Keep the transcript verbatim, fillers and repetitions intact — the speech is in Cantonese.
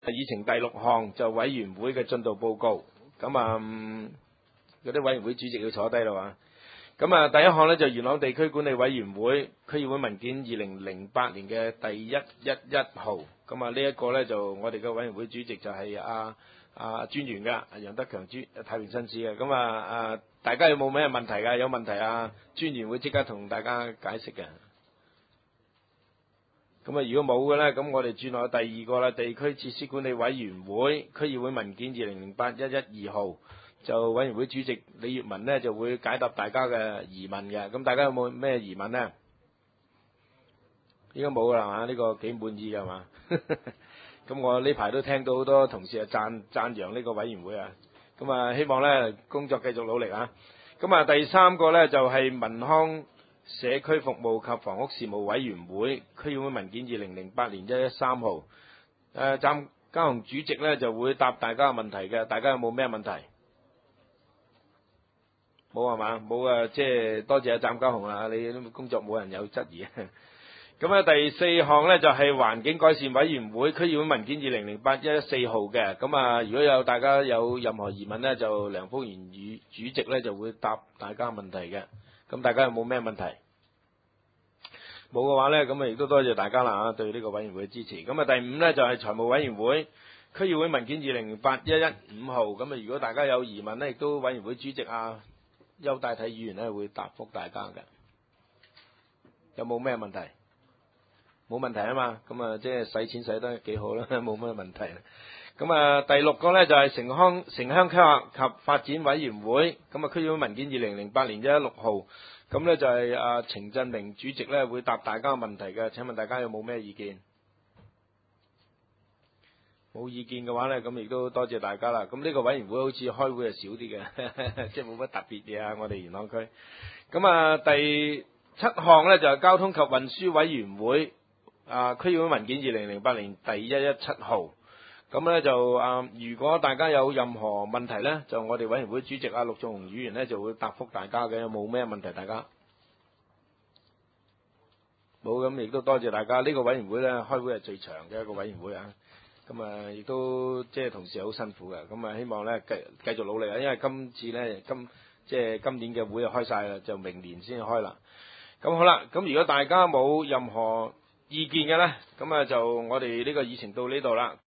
議程第六項就委員會嘅進度報告，咁啊嗰啲委員會主席要坐低啦嘛。咁啊第一項呢，就元朗地區管理委員會區議會文件二零零八年嘅第一一一號，咁啊呢一個呢，就我哋嘅委員會主席就係阿阿專員噶，楊德強專太平紳士嘅，咁啊啊大家有冇咩問題㗎？有問題啊，專員會即刻同大家解釋嘅。咁啊，如果冇嘅咧，咁我哋轉落第二個啦，地區設施管理委員會區議會文件二零零八一一二號，就委員會主席李粵文呢就會解答大家嘅疑問嘅。咁大家有冇咩疑問呢？應該冇啦嘛，呢個幾滿意㗎嘛。咁我呢排都聽到好多同事啊讚讚揚呢個委員會啊。咁啊，希望咧工作繼續努力啊。咁啊，第三個咧就係民康社區服務及房屋事務委員會區議會文件二零零八年一一三號，誒湛家雄主席咧就會答大家嘅問題嘅，大家有冇咩問題？冇係嘛？冇啊！即係多謝阿湛家雄啦，你工作冇人有質疑。咁啊，第四項咧就係環境改善委員會區議會文件二零零八一一四號嘅。咁啊，如果有大家有任何疑問咧，就梁福元宇主席咧就會答大家問題嘅。咁大家有冇咩問題？冇嘅話咧，咁啊亦都多謝大家啦嚇，對呢個委員會嘅支持。咁啊，第五咧就係財務委員會區議會文件二零零八一一五號。咁啊，如果大家有疑問咧，亦都委員會主席啊邱大體議員咧會答覆大家嘅。有冇咩問題？冇問題啊嘛，咁啊即係使錢使得幾好啦，冇乜問題。咁啊第六個咧就係城鄉城鄉規劃及發展委員會，咁啊區議會文件二零零八年一一六號，咁咧就係啊程振明主席咧會答大家問題嘅。請問大家有冇咩意見？冇意見嘅話咧，咁亦都多謝大家啦。咁呢個委員會好似開會係少啲嘅，即係冇乜特別嘢啊。我哋元朗區。咁啊第七項咧就係交通及運輸委員會。啊，區議會文件二零零八年第一一七號，咁咧就啊，如果大家有任何問題咧，就我哋委員會主席啊陸頌雄議員咧就會答覆大家嘅。有冇咩問題？大家冇，咁亦都多謝大家。呢、這個委員會咧開會係最長嘅一個委員會啊，咁啊亦都即係同事好辛苦嘅，咁啊希望咧繼繼續努力啊，因為今次咧今即係今年嘅會啊開晒啦，就明年先開啦。咁好啦，咁如果大家冇任何意見嘅咧，咁啊就我哋呢個議程到呢度啦。